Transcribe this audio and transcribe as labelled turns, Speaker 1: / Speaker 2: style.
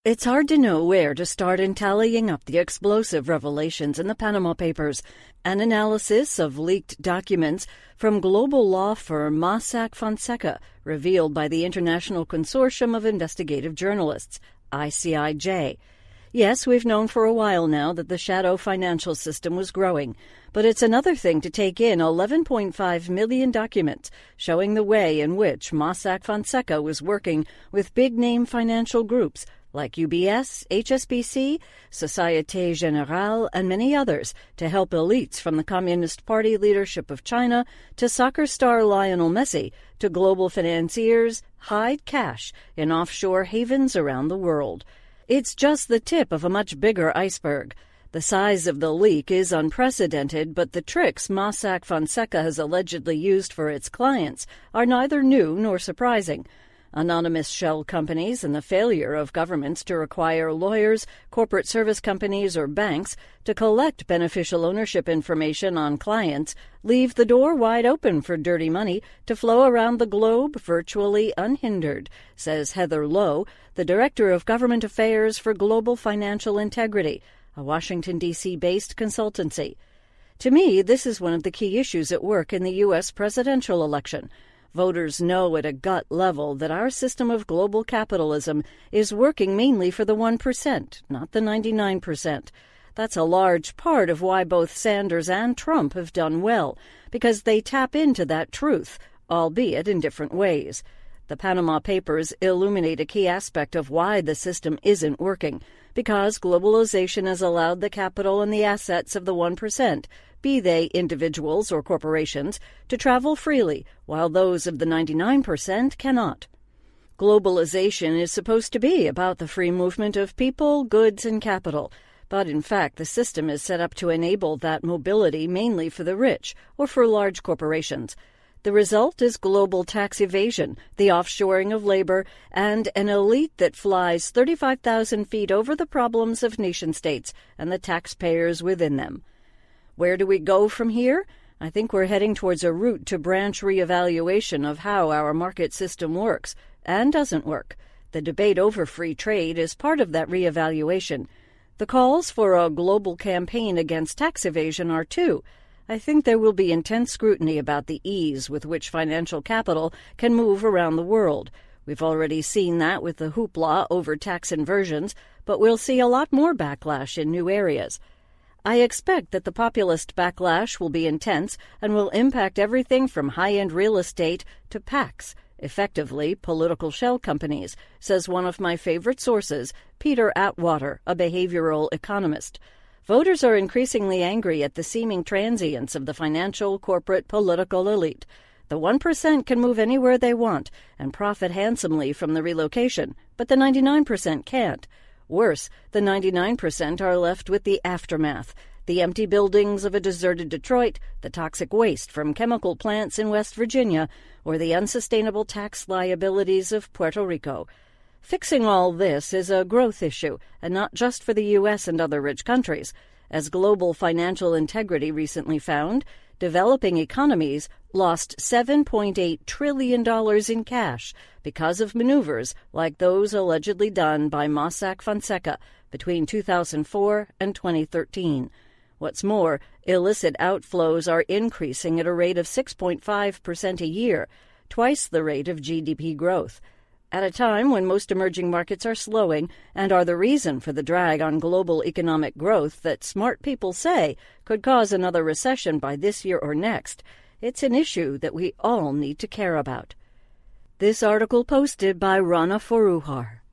Speaker 1: It's hard to know where to start in tallying up the explosive revelations in the Panama Papers. An analysis of leaked documents from global law firm Mossack Fonseca, revealed by the International Consortium of Investigative Journalists, ICIJ. Yes, we've known for a while now that the shadow financial system was growing, but it's another thing to take in 11.5 million documents showing the way in which Mossack Fonseca was working with big-name financial groups like UBS, HSBC, Société Générale, and many others, to help elites from the Communist Party leadership of China to soccer star Lionel Messi to global financiers hide cash in offshore havens around the world. It's just the tip of a much bigger iceberg. The size of the leak is unprecedented, but the tricks Mossack Fonseca has allegedly used for its clients are neither new nor surprising. Anonymous shell companies and the failure of governments to require lawyers, corporate service companies, or banks to collect beneficial ownership information on clients leave the door wide open for dirty money to flow around the globe virtually unhindered, says Heather Lowe, the Director of Government Affairs for Global Financial Integrity, a Washington, D.C.-based consultancy. To me, this is one of the key issues at work in the U.S. presidential election. Voters know at a gut level that our system of global capitalism is working mainly for the 1%, not the 99%. That's a large part of why both Sanders and Trump have done well, because they tap into that truth, albeit in different ways. The Panama Papers illuminate a key aspect of why the system isn't working, because globalization has allowed the capital and the assets of the 1%, be they individuals or corporations, to travel freely, while those of the 99% cannot. Globalization is supposed to be about the free movement of people, goods, and capital, but in fact the system is set up to enable that mobility mainly for the rich or for large corporations. The result is global tax evasion, the offshoring of labor, and an elite that flies 35,000 feet over the problems of nation-states and the taxpayers within them. Where do we go from here? I think we're heading towards a route to branch reevaluation of how our market system works and doesn't work. The debate over free trade is part of that reevaluation. The calls for a global campaign against tax evasion are too. I think there will be intense scrutiny about the ease with which financial capital can move around the world. We've already seen that with the hoopla over tax inversions, but we'll see a lot more backlash in new areas. I expect that the populist backlash will be intense and will impact everything from high-end real estate to PACs, effectively political shell companies, says one of my favorite sources, Peter Atwater, a behavioral economist. Voters are increasingly angry at the seeming transience of the financial, corporate, political elite. The 1% can move anywhere they want and profit handsomely from the relocation, but the 99% can't. Worse, the 99% are left with the aftermath, the empty buildings of a deserted Detroit, the toxic waste from chemical plants in West Virginia, or the unsustainable tax liabilities of Puerto Rico. Fixing all this is a growth issue, and not just for the U.S. and other rich countries. As Global Financial Integrity recently found, developing economies lost $7.8 trillion in cash because of maneuvers like those allegedly done by Mossack Fonseca between 2004 and 2013. What's more, illicit outflows are increasing at a rate of 6.5% a year, twice the rate of GDP growth. At a time when most emerging markets are slowing and are the reason for the drag on global economic growth that smart people say could cause another recession by this year or next, it's an issue that we all need to care about. This article posted by Rana Foroohar.